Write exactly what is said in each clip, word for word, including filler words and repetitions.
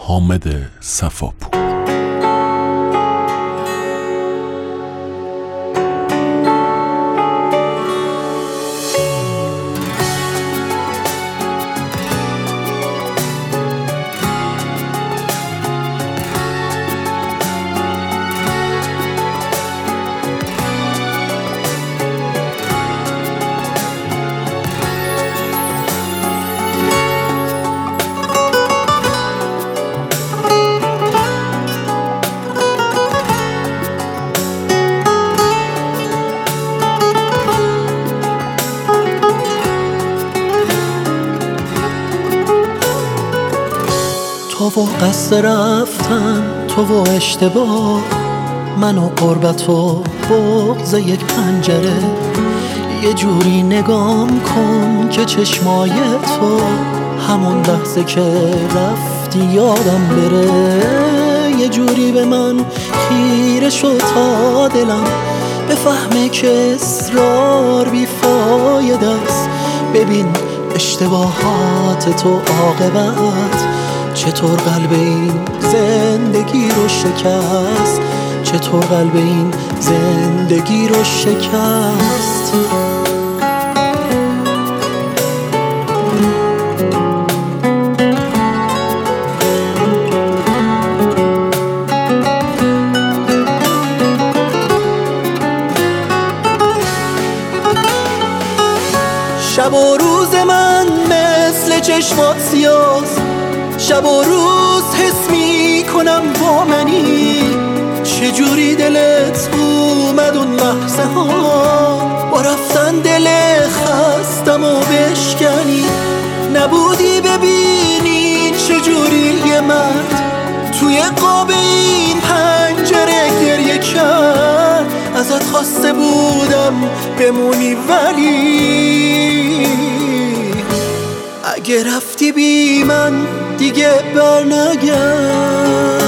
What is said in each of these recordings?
حامد صفاپور. تو و قصد رفتن، تو و اشتباه، من و قربت و بغض یک پنجره. یه جوری نگام کن که چشمای تو همون لحظه که رفتی یادم بره. یه جوری به من خیره شد تا دلم بفهمه که اصرار بیفایده است. ببین اشتباهات تو عاقبت چطور قلب این زندگی رو شکست، چطور قلب این زندگی رو شکست. شب و روز من مثل چشمات سیاست، شب و روز حس می کنم با منی. چجوری دلت اومد اون لحظه ها با رفتن دل خستم و بشکنی. نبودی ببینی چجوری یه مرد توی قاب این پنجره گریه کرد. ازت خواسته بودم بمونی ولی اگه رفتی بی من دیگه بر نگرد.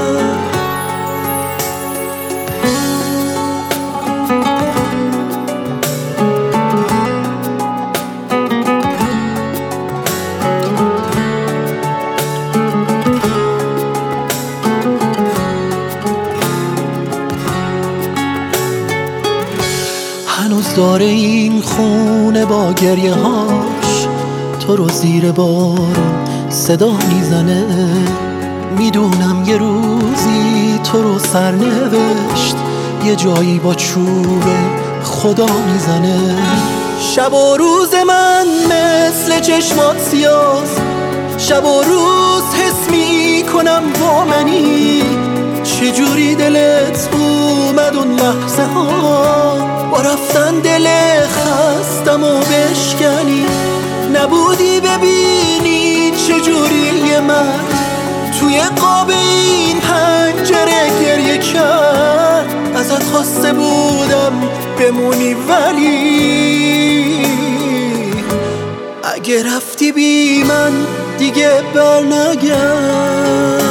هنوز داره این خونه با گریه هاش تو رو زیر بارون صدا میزنه. میدونم یه روزی تو رو سرنوشت یه جایی با چوب خدا میزنه. شب و روز من مثل چشمات سیاست، شب و روز حس میکنم با منی. چجوری دلت اومد اون لحظه ها با رفتن دل خستم و بشکنی. نبودی ببینی چجوری یه مرد توی قاب این پنجره گریه کرد. ازت خواسته بودم بمونی ولی اگه رفتی بی من دیگه بر نگرد.